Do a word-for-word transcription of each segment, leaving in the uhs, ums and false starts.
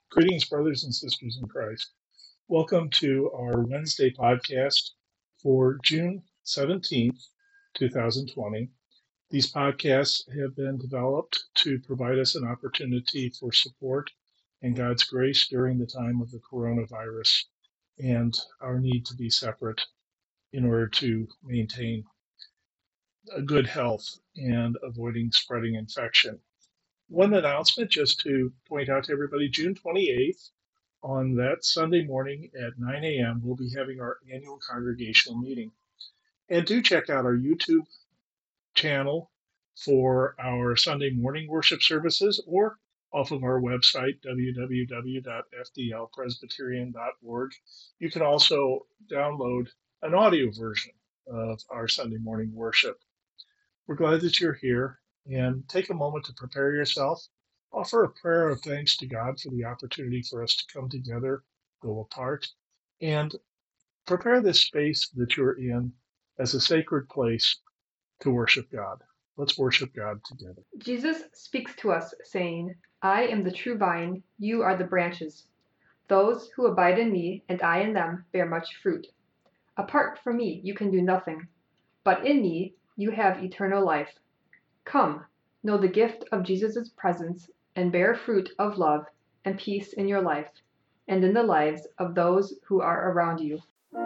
Greetings, brothers and sisters in Christ. Welcome to our Wednesday podcast for June seventeenth, twenty twenty. These podcasts have been developed to provide us an opportunity for support and God's grace during the time of the coronavirus and our need to be separate in order to maintain a good health and avoiding spreading infection. One announcement just to point out to everybody, June twenty-eighth, on that Sunday morning at nine a.m., we'll be having our annual congregational meeting. And do check out our YouTube channel for our Sunday morning worship services or off of our website, w w w dot f d l presbyterian dot org. You can also download an audio version of our Sunday morning worship. We're glad that you're here, and take a moment to prepare yourself. Offer a prayer of thanks to God for the opportunity for us to come together, go apart, and prepare this space that you're in as a sacred place to worship God. Let's worship God together. Jesus speaks to us, saying, I am the true vine, you are the branches. Those who abide in me and I in them bear much fruit. Apart from me you can do nothing, but in me you have eternal life. Come, know the gift of Jesus' presence and bear fruit of love and peace in your life and in the lives of those who are around you.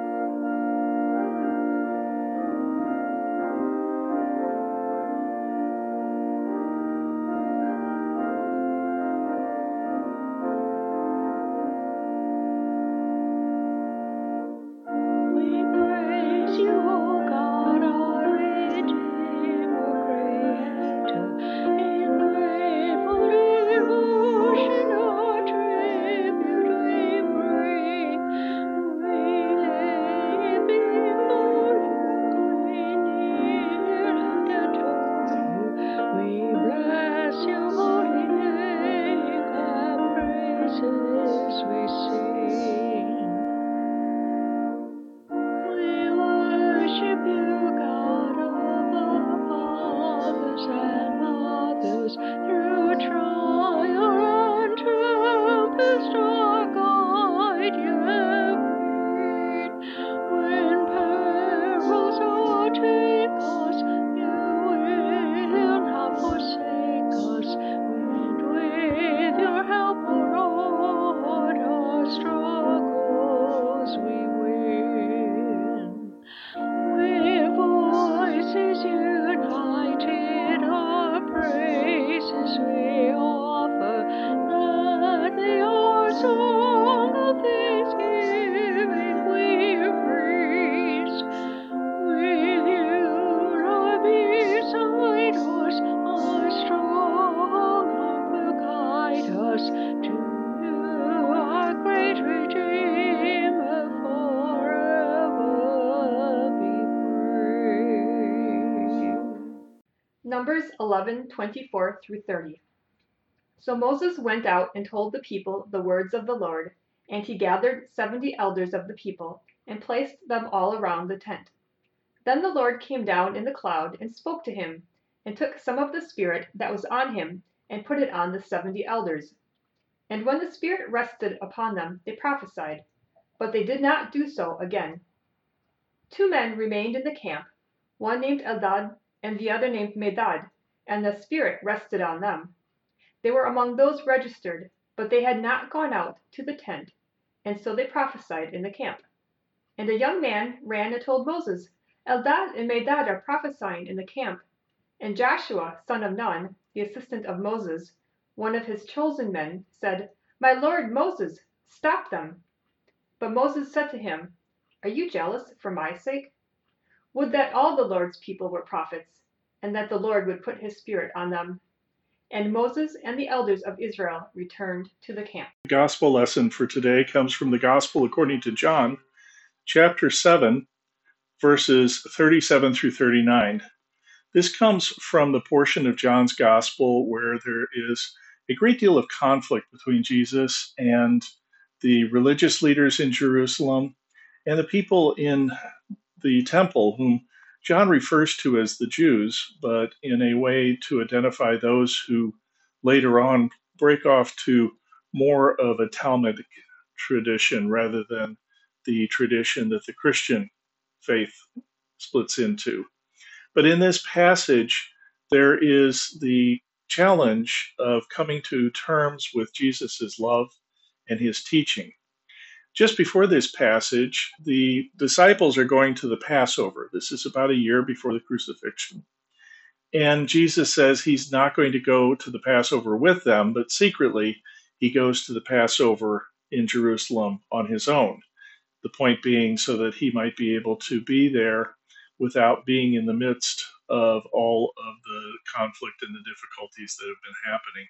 Numbers eleven twenty-four through thirty. So Moses went out and told the people the words of the Lord, and he gathered seventy elders of the people and placed them all around the tent. Then the Lord came down in the cloud and spoke to him, and took some of the Spirit that was on him and put it on the seventy elders. And when the Spirit rested upon them, they prophesied, but they did not do so again. Two men remained in the camp, one named Eldad and the other named Medad, and the Spirit rested on them. They were among those registered, but they had not gone out to the tent, and so they prophesied in the camp. And a young man ran and told Moses, Eldad and Medad are prophesying in the camp. And Joshua, son of Nun, the assistant of Moses, one of his chosen men, said, My lord Moses, stop them. But Moses said to him, Are you jealous for my sake? Would that all the Lord's people were prophets, and that the Lord would put his Spirit on them. And Moses and the elders of Israel returned to the camp. The gospel lesson for today comes from the Gospel according to John, chapter seven, verses thirty-seven through thirty-nine. This comes from the portion of John's gospel where there is a great deal of conflict between Jesus and the religious leaders in Jerusalem and the people in the temple, whom John refers to as the Jews, but in a way to identify those who later on break off to more of a Talmudic tradition rather than the tradition that the Christian faith splits into. But in this passage, there is the challenge of coming to terms with Jesus' love and his teaching. Just before this passage, the disciples are going to the Passover. This is about a year before the crucifixion. And Jesus says he's not going to go to the Passover with them, but secretly he goes to the Passover in Jerusalem on his own. The point being so that he might be able to be there without being in the midst of all of the conflict and the difficulties that have been happening.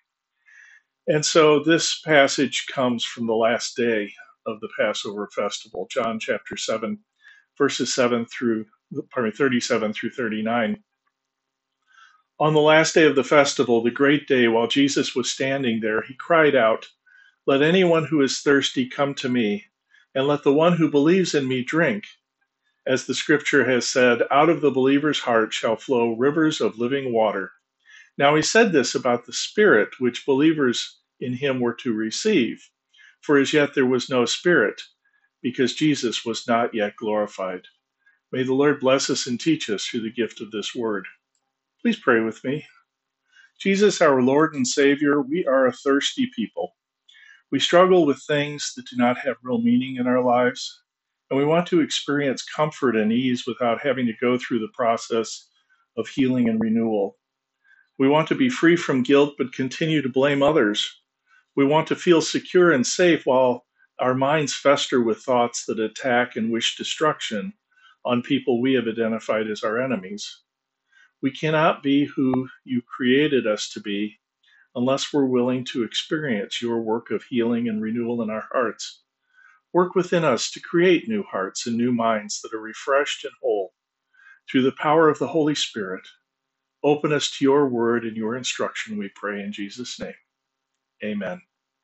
And so this passage comes from the last day of the Passover festival, John chapter seven, verses seven through, pardon me, thirty-seven through thirty-nine. On the last day of the festival, the great day, while Jesus was standing there, he cried out, "Let anyone who is thirsty come to me, and let the one who believes in me drink. As the scripture has said, out of the believer's heart shall flow rivers of living water." Now he said this about the Spirit which believers in him were to receive, for as yet there was no Spirit, because Jesus was not yet glorified. May the Lord bless us and teach us through the gift of this word. Please pray with me. Jesus, our Lord and Savior, we are a thirsty people. We struggle with things that do not have real meaning in our lives, and we want to experience comfort and ease without having to go through the process of healing and renewal. We want to be free from guilt but continue to blame others. We want to feel secure and safe while our minds fester with thoughts that attack and wish destruction on people we have identified as our enemies. We cannot be who you created us to be unless we're willing to experience your work of healing and renewal in our hearts. Work within us to create new hearts and new minds that are refreshed and whole. Through the power of the Holy Spirit, open us to your word and your instruction, we pray in Jesus' name. Amen.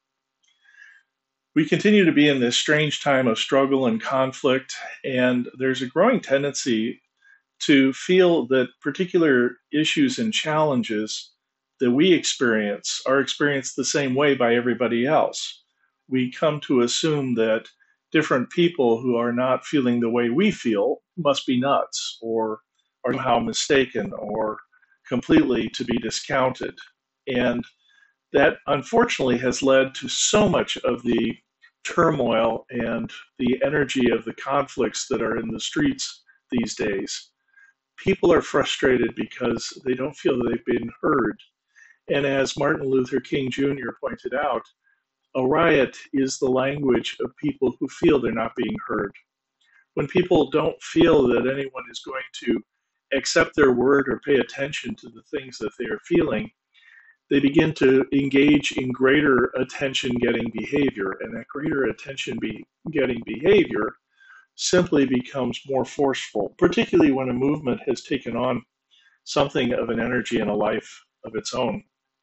We continue to be in this strange time of struggle and conflict, and there's a growing tendency to feel that particular issues and challenges that we experience are experienced the same way by everybody else. We come to assume that different people who are not feeling the way we feel must be nuts or are somehow mistaken or completely to be discounted. And that unfortunately has led to so much of the turmoil and the energy of the conflicts that are in the streets these days. People are frustrated because they don't feel that they've been heard. And as Martin Luther King Junior pointed out, a riot is the language of people who feel they're not being heard. When people don't feel that anyone is going to accept their word or pay attention to the things that they are feeling, they begin to engage in greater attention-getting behavior, and that greater attention-getting behavior simply becomes more forceful, particularly when a movement has taken on something of an energy and a life of its own.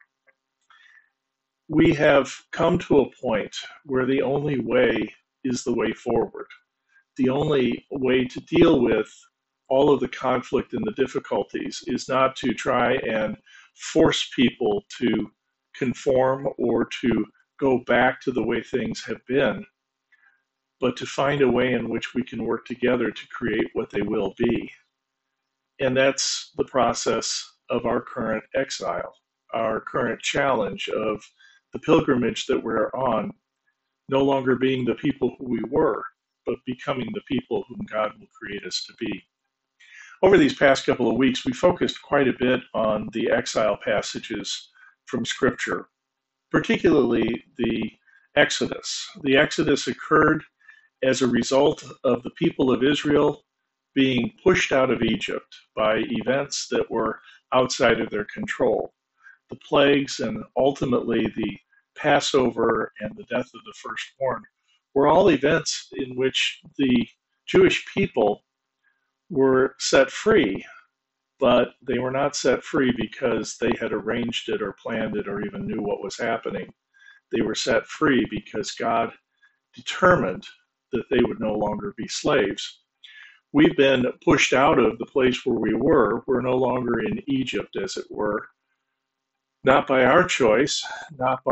We have come to a point where the only way is the way forward. The only way to deal with all of the conflict and the difficulties is not to try and force people to conform or to go back to the way things have been, but to find a way in which we can work together to create what they will be. And that's the process of our current exile, our current challenge of the pilgrimage that we're on, no longer being the people who we were, but becoming the people whom God will create us to be. Over these past couple of weeks, we focused quite a bit on the exile passages from Scripture, particularly the Exodus. The Exodus occurred as a result of the people of Israel being pushed out of Egypt by events that were outside of their control. The plagues and ultimately the Passover and the death of the firstborn were all events in which the Jewish people were set free, but they were not set free because they had arranged it or planned it or even knew what was happening. They were set free because God determined that they would no longer be slaves. We've been pushed out of the place where we were. We're no longer in Egypt, as it were, not by our choice, not by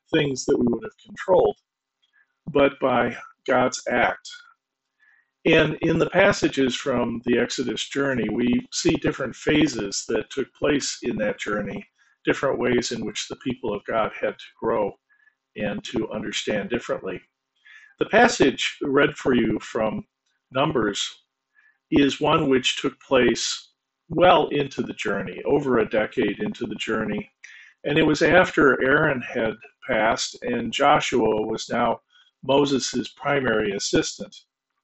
things that we would have controlled, but by God's act. And in the passages from the Exodus journey, we see different phases that took place in that journey, different ways in which the people of God had to grow and to understand differently. The passage read for you from Numbers is one which took place well into the journey, over a decade into the journey. And it was after Aaron had passed and Joshua was now Moses' primary assistant.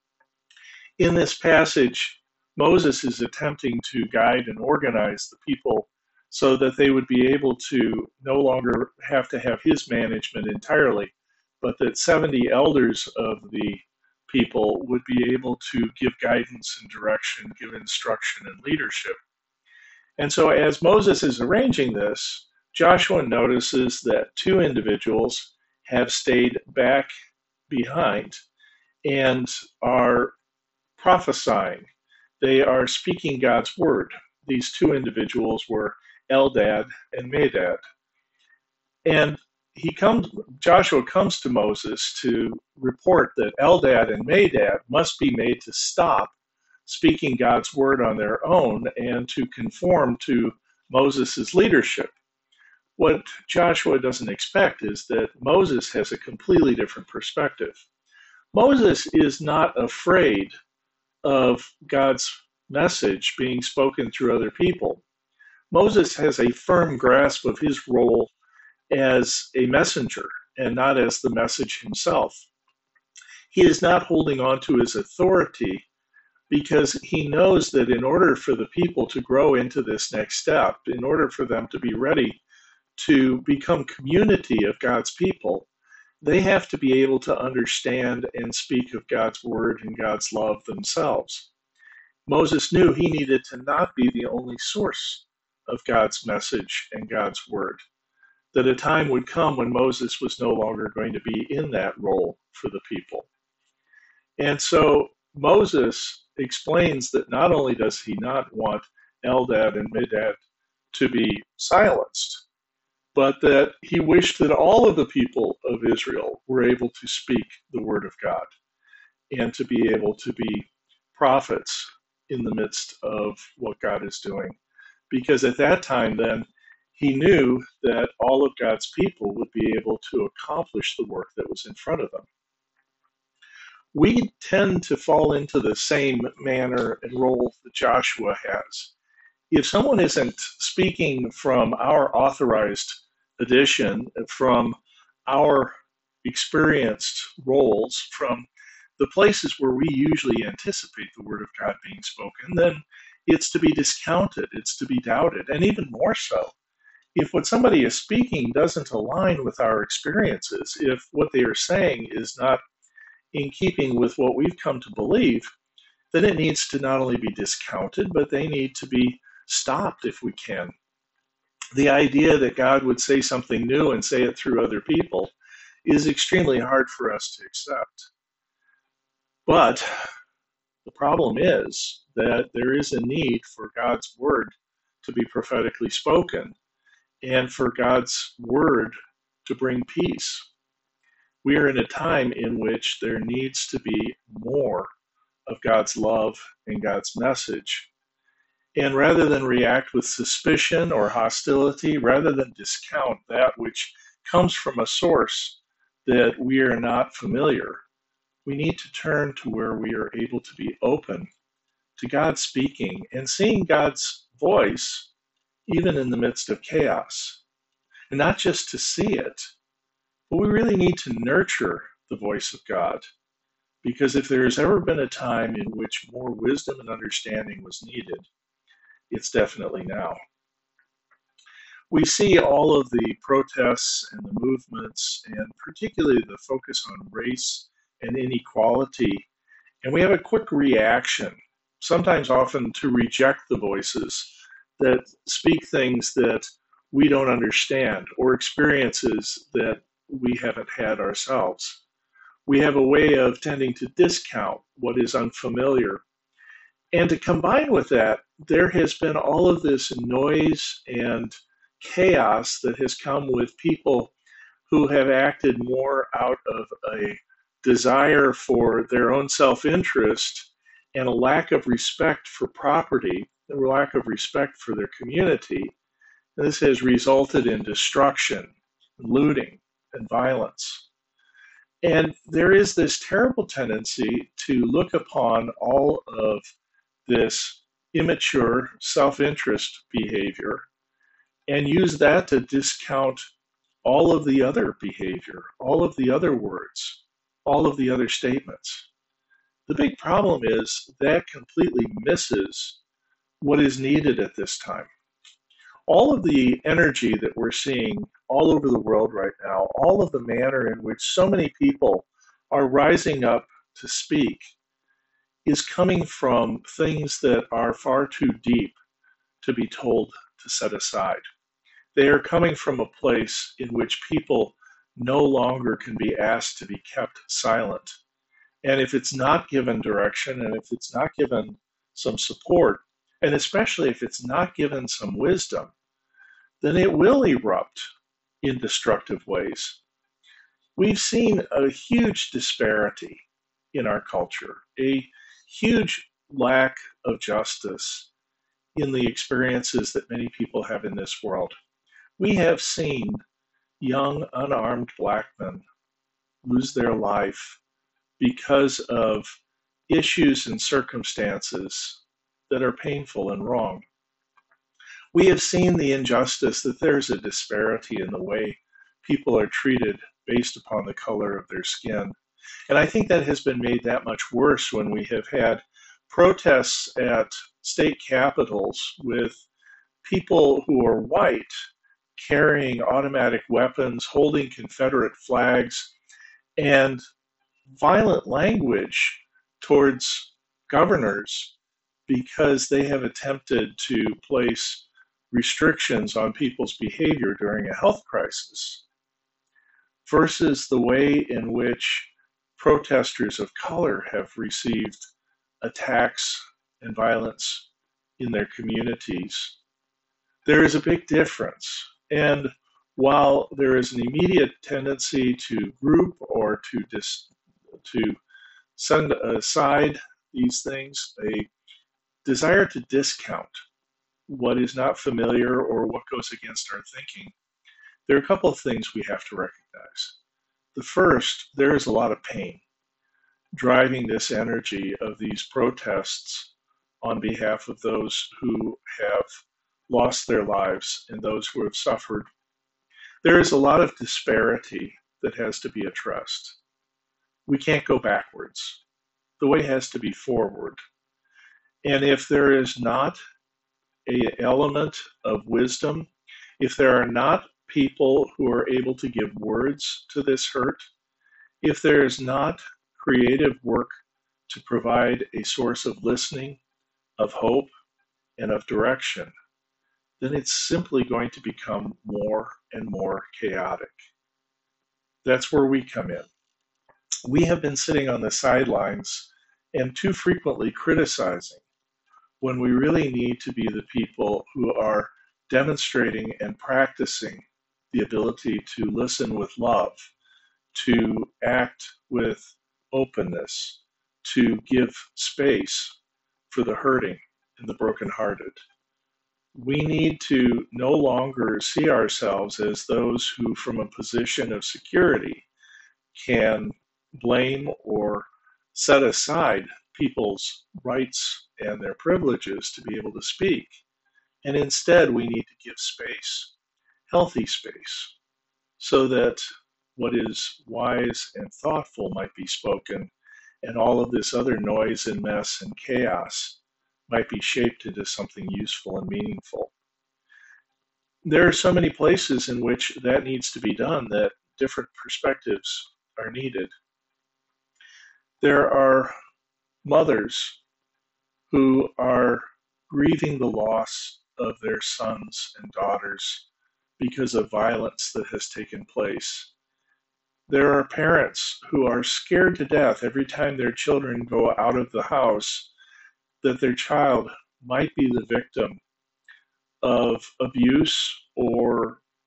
In this passage, Moses is attempting to guide and organize the people so that they would be able to no longer have to have his management entirely, but that seventy elders of the people would be able to give guidance and direction, give instruction and leadership. And so as Moses is arranging this, Joshua notices that two individuals have stayed back behind and are prophesying. They are speaking God's word. These two individuals were Eldad and Medad. And he comes, Joshua comes to Moses to report that Eldad and Medad must be made to stop speaking God's word on their own and to conform to Moses' leadership. What Joshua doesn't expect is that Moses has a completely different perspective. Moses is not afraid of God's message being spoken through other people. Moses has a firm grasp of his role as a messenger and not as the message himself. He is not holding on to his authority because he knows that in order for the people to grow into this next step, in order for them to be ready to become community of God's people, they have to be able to understand and speak of God's word and God's love themselves. Moses knew he needed to not be the only source of God's message and God's word, that a time would come when Moses was no longer going to be in that role for the people. And so Moses explains that not only does he not want Eldad and Medad to be silenced, but that he wished that all of the people of Israel were able to speak the word of God and to be able to be prophets in the midst of what God is doing. Because at that time, then, he knew that all of God's people would be able to accomplish the work that was in front of them. We tend to fall into the same manner and role that Joshua has. If someone isn't speaking from our authorized edition, from our experienced roles, from the places where we usually anticipate the word of God being spoken, then it's to be discounted, it's to be doubted, and even more so. If what somebody is speaking doesn't align with our experiences, if what they are saying is not in keeping with what we've come to believe, then it needs to not only be discounted, but they need to be stopped if we can. The idea that God would say something new and say it through other people is extremely hard for us to accept. But the problem is that there is a need for God's word to be prophetically spoken and for God's word to bring peace. We are in a time in which there needs to be more of God's love and God's message. And rather than react with suspicion or hostility, rather than discount that which comes from a source that we are not familiar, we need to turn to where we are able to be open to God speaking and seeing God's voice even in the midst of chaos. And not just to see it, but we really need to nurture the voice of God. Because if there has ever been a time in which more wisdom and understanding was needed, it's definitely now. We see all of the protests and the movements, and particularly the focus on race and inequality, and we have a quick reaction, sometimes often to reject the voices that speak things that we don't understand or experiences that we haven't had ourselves. We have a way of tending to discount what is unfamiliar. And to combine with that, there has been all of this noise and chaos that has come with people who have acted more out of a desire for their own self-interest and a lack of respect for property, a lack of respect for their community. And this has resulted in destruction, looting, and violence. And there is this terrible tendency to look upon all of this immature self-interest behavior and use that to discount all of the other behavior, all of the other words, all of the other statements. The big problem is that completely misses what is needed at this time. All of the energy that we're seeing all over the world right now, all of the manner in which so many people are rising up to speak, is coming from things that are far too deep to be told to set aside. They are coming from a place in which people no longer can be asked to be kept silent. And if it's not given direction, and if it's not given some support, and especially if it's not given some wisdom, then it will erupt in destructive ways. We've seen a huge disparity in our culture, a huge lack of justice in the experiences that many people have in this world. We have seen young, unarmed Black men lose their life because of issues and circumstances that are painful and wrong. We have seen the injustice that there's a disparity in the way people are treated based upon the color of their skin. And I think that has been made that much worse when we have had protests at state capitals with people who are white carrying automatic weapons, holding Confederate flags, and violent language towards governors because they have attempted to place restrictions on people's behavior during a health crisis, versus the way in which protesters of color have received attacks and violence in their communities. There is a big difference. And while there is an immediate tendency to group or to dis, to send aside these things, a desire to discount what is not familiar or what goes against our thinking, there are a couple of things we have to recognize. The first, there is a lot of pain driving this energy of these protests on behalf of those who have lost their lives and those who have suffered. There is a lot of disparity that has to be addressed. We can't go backwards. The way has to be forward. And if there is not an element of wisdom, if there are not people who are able to give words to this hurt, if there is not creative work to provide a source of listening, of hope, and of direction, then it's simply going to become more and more chaotic. That's where we come in. We have been sitting on the sidelines and too frequently criticizing when we really need to be the people who are demonstrating and practicing the ability to listen with love, to act with openness, to give space for the hurting and the brokenhearted. We need to no longer see ourselves as those who, from a position of security, can blame or set aside people's rights and their privileges to be able to speak. And instead, we need to give space, healthy space, so that what is wise and thoughtful might be spoken, and all of this other noise and mess and chaos might be shaped into something useful and meaningful. There are so many places in which that needs to be done that different perspectives are needed. There are mothers who are grieving the loss of their sons and daughters because of violence that has taken place. There are parents who are scared to death every time their children go out of the house that their child might be the victim of abuse or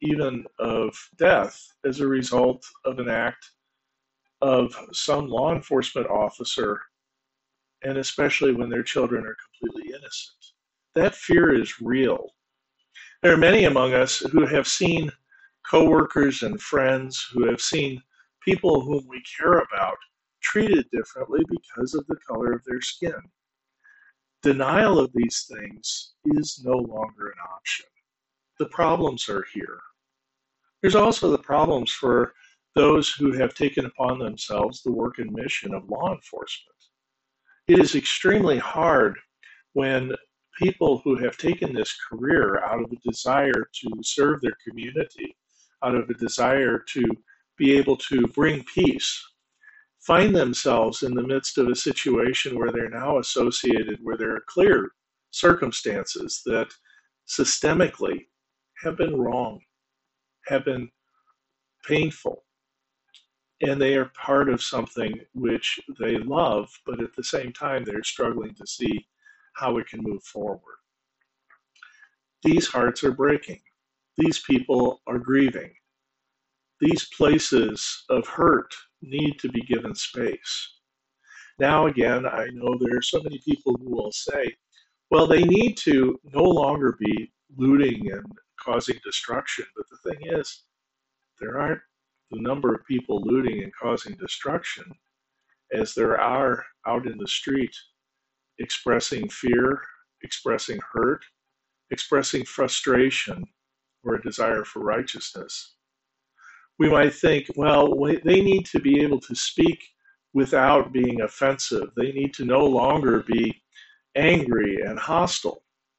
even of death as a result of an act of some law enforcement officer, and especially when their children are completely innocent. That fear is real. There are many among us who have seen coworkers and friends, who have seen people whom we care about treated differently because of the color of their skin. Denial of these things is no longer an option. The problems are here. There's also the problems for those who have taken upon themselves the work and mission of law enforcement. It is extremely hard when people who have taken this career out of a desire to serve their community, out of a desire to be able to bring peace, find themselves in the midst of a situation where they're now associated, where there are clear circumstances that systemically have been wrong, have been painful, and they are part of something which they love, but at the same time they're struggling to see how it can move forward. These hearts are breaking. These people are grieving. These places of hurt need to be given space. Now again, I know there are so many people who will say, well, they need to no longer be looting and causing destruction. But the thing is, there aren't the number of people looting and causing destruction as there are out in the street expressing fear, expressing hurt, expressing frustration or a desire for righteousness. We might think, well, they need to be able to speak without being offensive. They need to no longer be angry and hostile.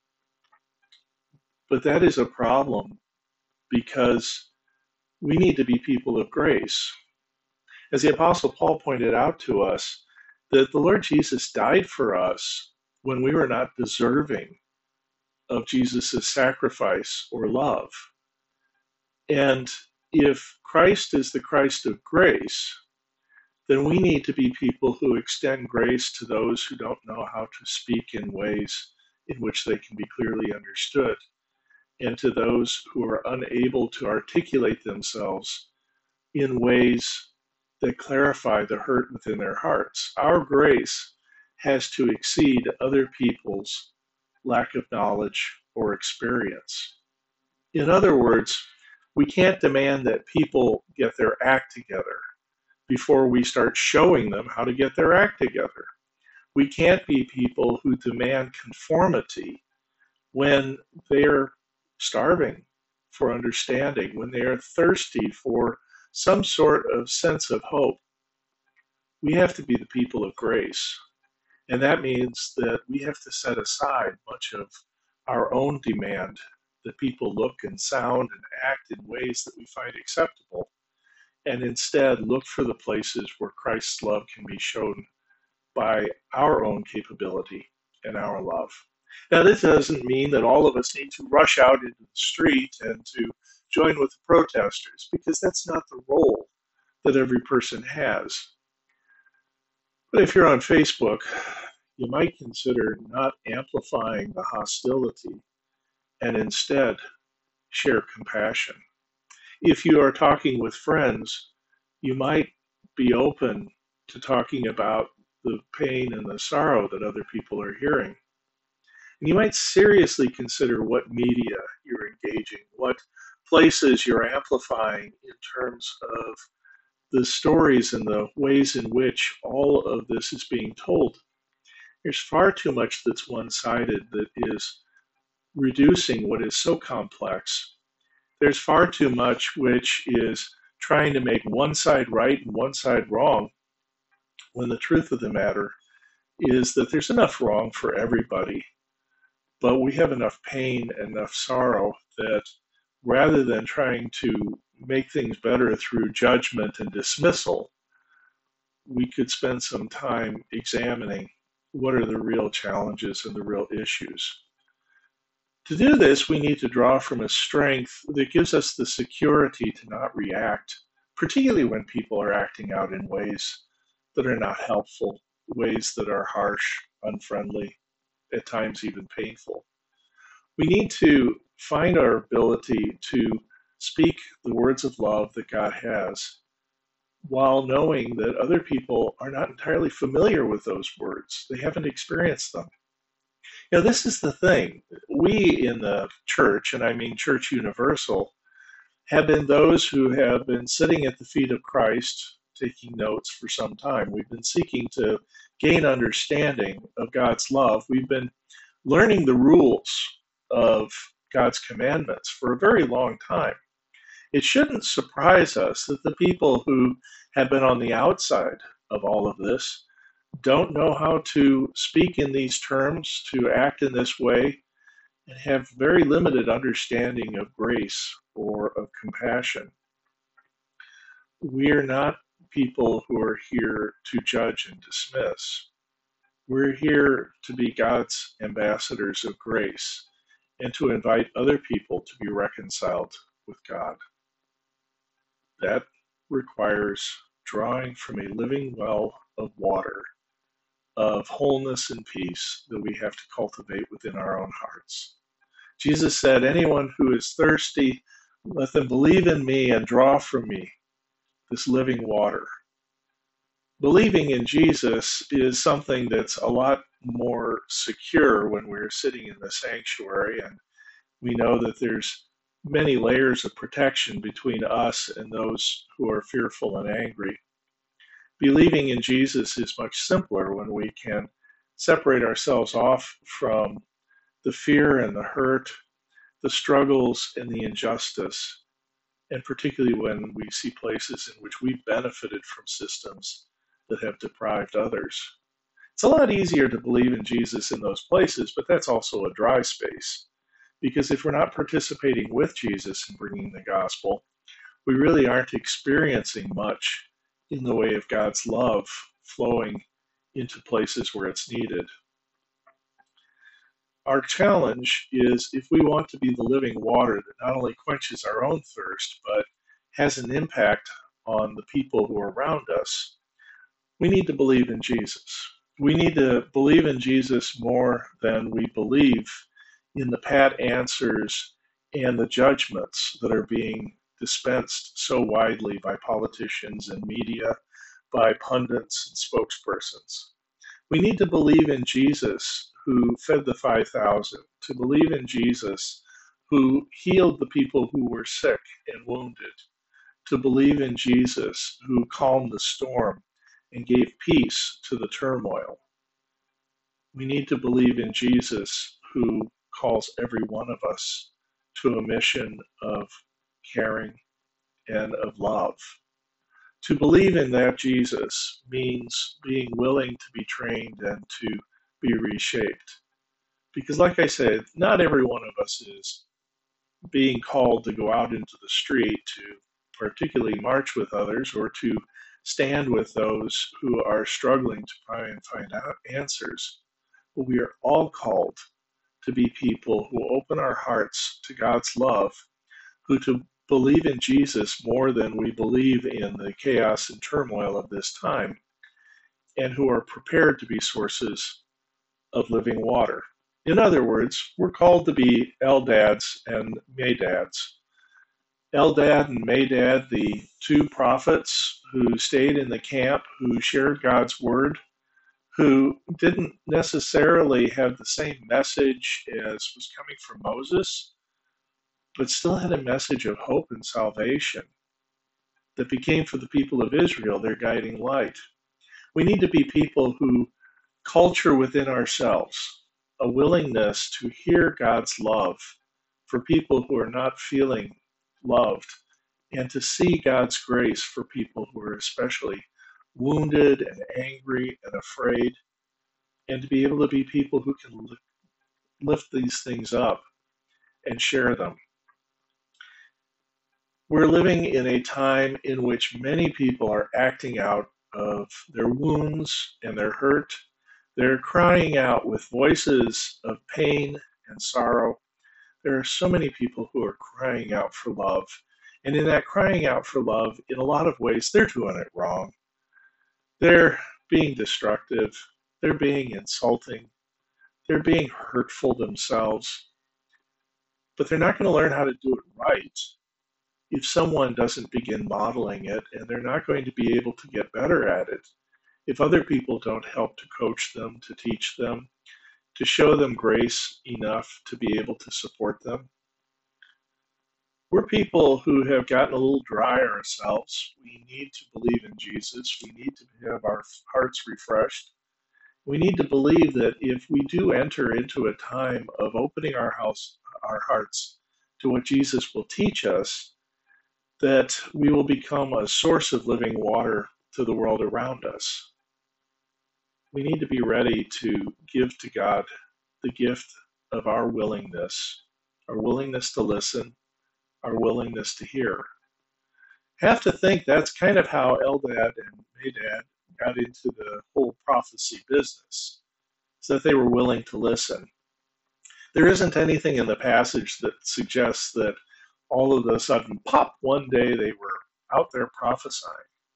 But that is a problem because we need to be people of grace. As the Apostle Paul pointed out to us, that the Lord Jesus died for us when we were not deserving of Jesus' sacrifice or love. And if Christ is the Christ of grace, then we need to be people who extend grace to those who don't know how to speak in ways in which they can be clearly understood, and to those who are unable to articulate themselves in ways that clarify the hurt within their hearts. Our grace has to exceed other people's lack of knowledge or experience. In other words, we can't demand that people get their act together before we start showing them how to get their act together. We can't be people who demand conformity when they're starving for understanding, when they are thirsty for some sort of sense of hope. We have to be the people of grace. And that means that we have to set aside much of our own demand that people look and sound and act in ways that we find acceptable, and instead look for the places where Christ's love can be shown by our own capability and our love. Now, this doesn't mean that all of us need to rush out into the street and to join with the protesters, because that's not the role that every person has. But if you're on Facebook, you might consider not amplifying the hostility and instead share compassion. If you are talking with friends, you might be open to talking about the pain and the sorrow that other people are hearing. And you might seriously consider what media you're engaging, what places you're amplifying in terms of the stories and the ways in which all of this is being told. There's far too much that's one-sided that is reducing what is so complex. There's far too much which is trying to make one side right and one side wrong, when the truth of the matter is that there's enough wrong for everybody. But we have enough pain and enough sorrow that rather than trying to make things better through judgment and dismissal, we could spend some time examining what are the real challenges and the real issues. To do this, we need to draw from a strength that gives us the security to not react, particularly when people are acting out in ways that are not helpful, ways that are harsh, unfriendly, at times even painful. We need to find our ability to speak the words of love that God has, while knowing that other people are not entirely familiar with those words. They haven't experienced them. You know, this is the thing. We in the church, and I mean Church Universal, have been those who have been sitting at the feet of Christ, taking notes for some time. We've been seeking to gain understanding of God's love. We've been learning the rules of God's commandments for a very long time. It shouldn't surprise us that the people who have been on the outside of all of this don't know how to speak in these terms, to act in this way, and have very limited understanding of grace or of compassion. We're not people who are here to judge and dismiss. We're here to be God's ambassadors of grace and to invite other people to be reconciled with God. That requires drawing from a living well of water, of wholeness and peace that we have to cultivate within our own hearts. Jesus said, anyone who is thirsty, let them believe in me and draw from me this living water. Believing in Jesus is something that's a lot more secure when we're sitting in the sanctuary, and we know that there's many layers of protection between us and those who are fearful and angry. Believing in Jesus is much simpler when we can separate ourselves off from the fear and the hurt, the struggles and the injustice, and particularly when we see places in which we've benefited from systems that have deprived others. It's a lot easier to believe in Jesus in those places, but that's also a dry space. Because if we're not participating with Jesus in bringing the gospel, we really aren't experiencing much in the way of God's love flowing into places where it's needed. Our challenge is, if we want to be the living water that not only quenches our own thirst, but has an impact on the people who are around us, we need to believe in Jesus. We need to believe in Jesus more than we believe in the pat answers and the judgments that are being dispensed so widely by politicians and media, by pundits and spokespersons. We need to believe in Jesus who fed the five thousand, to believe in Jesus who healed the people who were sick and wounded, to believe in Jesus who calmed the storm and gave peace to the turmoil. We need to believe in Jesus who calls every one of us to a mission of caring and of love. To believe in that Jesus means being willing to be trained and to be reshaped. Because like I said, not every one of us is being called to go out into the street to particularly march with others or to stand with those who are struggling to try and find out answers. But we are all called to be people who open our hearts to God's love, who to believe in Jesus more than we believe in the chaos and turmoil of this time, and who are prepared to be sources of living water. In other words, we're called to be Eldads and Medads. Eldad and Medad, the two prophets who stayed in the camp, who shared God's word, who didn't necessarily have the same message as was coming from Moses, but still had a message of hope and salvation that became for the people of Israel their guiding light. We need to be people who culture within ourselves a willingness to hear God's love for people who are not feeling loved, and to see God's grace for people who are especially wounded and angry and afraid, and to be able to be people who can lift these things up and share them. We're living in a time in which many people are acting out of their wounds and their hurt. They're crying out with voices of pain and sorrow. There are so many people who are crying out for love. And in that crying out for love, in a lot of ways, they're doing it wrong. They're being destructive. They're being insulting. They're being hurtful themselves. But they're not going to learn how to do it right if someone doesn't begin modeling it, and they're not going to be able to get better at it if other people don't help to coach them, to teach them, to show them grace enough to be able to support them. We're people who have gotten a little dry ourselves. We need to believe in Jesus. We need to have our hearts refreshed. We need to believe that if we do enter into a time of opening our house, our hearts to what Jesus will teach us, that we will become a source of living water to the world around us. We need to be ready to give to God the gift of our willingness, our willingness to listen, our willingness to hear. Have to think that's kind of how Eldad and Medad got into the whole prophecy business, so that they were willing to listen. There isn't anything in the passage that suggests that all of a sudden, pop, one day they were out there prophesying.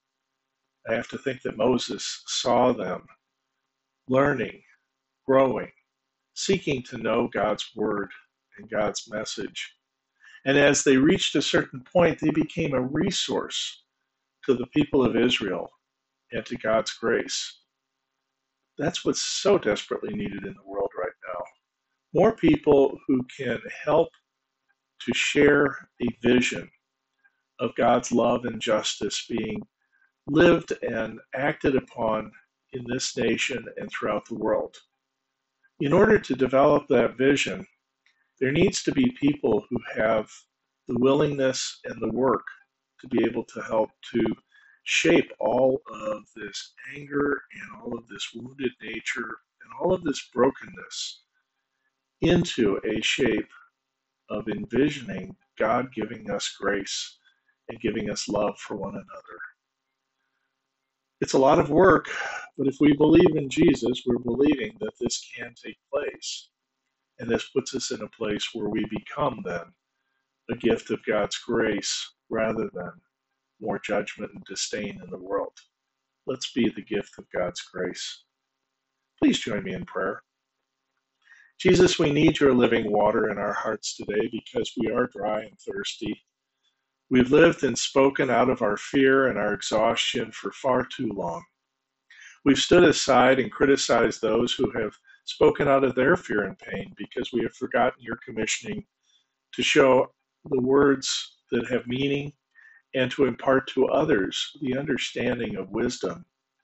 I have to think that Moses saw them learning, growing, seeking to know God's word and God's message. And as they reached a certain point, they became a resource to the people of Israel and to God's grace. That's what's so desperately needed in the world right now. More people who can help to share a vision of God's love and justice being lived and acted upon in this nation and throughout the world. In order to develop that vision, there needs to be people who have the willingness and the work to be able to help to shape all of this anger and all of this wounded nature and all of this brokenness into a shape of envisioning God giving us grace and giving us love for one another. It's a lot of work, but if we believe in Jesus, we're believing that this can take place. And this puts us in a place where we become then a gift of God's grace rather than more judgment and disdain in the world. Let's be the gift of God's grace. Please join me in prayer. Jesus, we need your living water in our hearts today because we are dry and thirsty. We've lived and spoken out of our fear and our exhaustion for far too long. We've stood aside and criticized those who have spoken out of their fear and pain because we have forgotten your commissioning to show the words that have meaning and to impart to others the understanding of wisdom.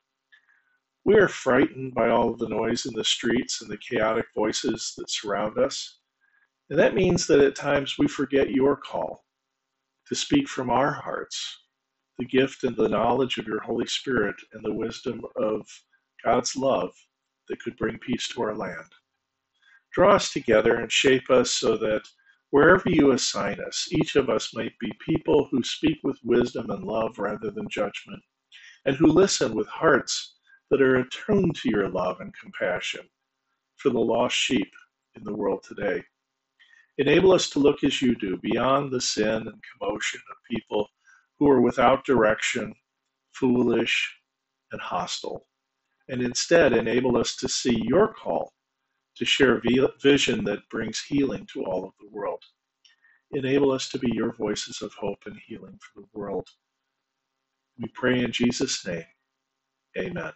We are frightened by all of the noise in the streets and the chaotic voices that surround us. And that means that at times we forget your call to speak from our hearts, the gift and the knowledge of your Holy Spirit and the wisdom of God's love that could bring peace to our land. Draw us together and shape us so that wherever you assign us, each of us might be people who speak with wisdom and love rather than judgment, and who listen with hearts that are attuned to your love and compassion for the lost sheep in the world today. Enable us to look as you do, beyond the sin and commotion of people who are without direction, foolish, and hostile, and instead enable us to see your call to share a vision that brings healing to all of the world. Enable us to be your voices of hope and healing for the world. We pray in Jesus' name. Amen.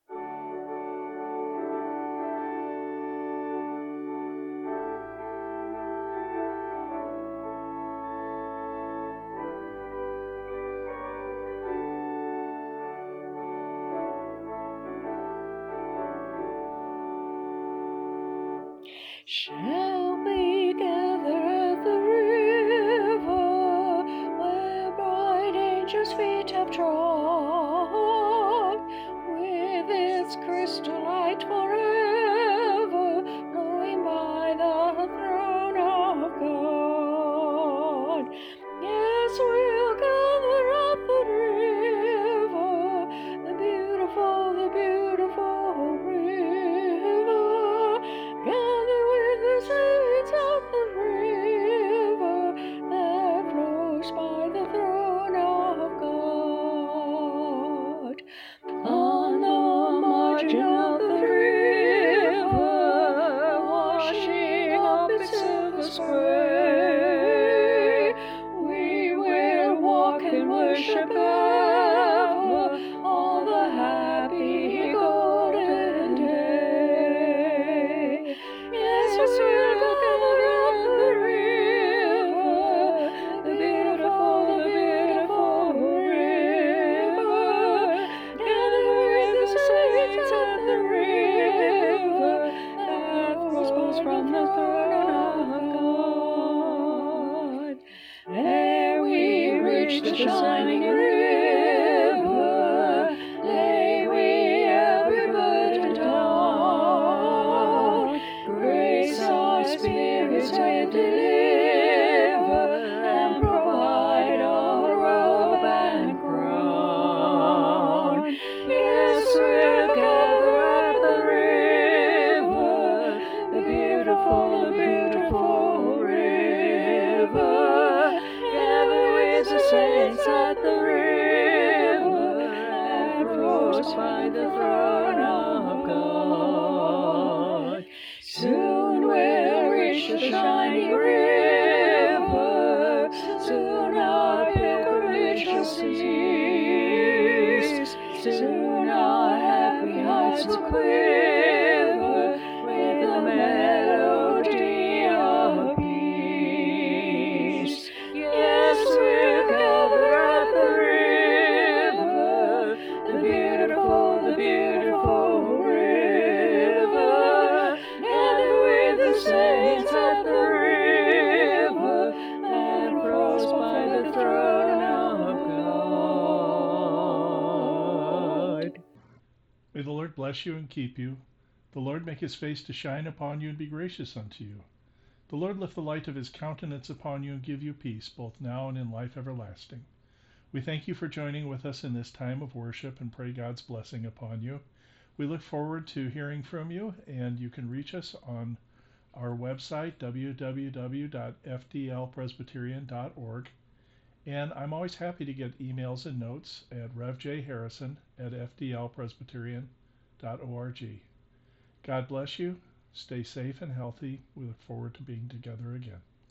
Shall we gather at the river where bright angels' feet have trod, with its crystal light forever flowing by the throne of God? Yes, we'll gather at the river, the beautiful, the beautiful river. Gather with the saints at the river that flows by the throne of God. we'll gather at the river, the beautiful, the beautiful river. Gather with the saints at the river, and flows by the throne of God. Soon we'll reach the shining river, soon our pilgrimage shall cease. Soon our happy hearts will quiver with the melody of peace. Yes, we'll gather at the river, the beautiful, the beautiful river. Gather with the saints at the river, that flows by the throne of God. May the Lord bless you and keep you. The Lord make his face to shine upon you and be gracious unto you. The Lord lift the light of his countenance upon you and give you peace, both now and in life everlasting. We thank you for joining with us in this time of worship and pray God's blessing upon you. We look forward to hearing from you, and you can reach us on our website, w w w dot f d l presbyterian dot org. And I'm always happy to get emails and notes at rev j harrison at f d l presbyterian dot org. God bless you. Stay safe and healthy. We look forward to being together again.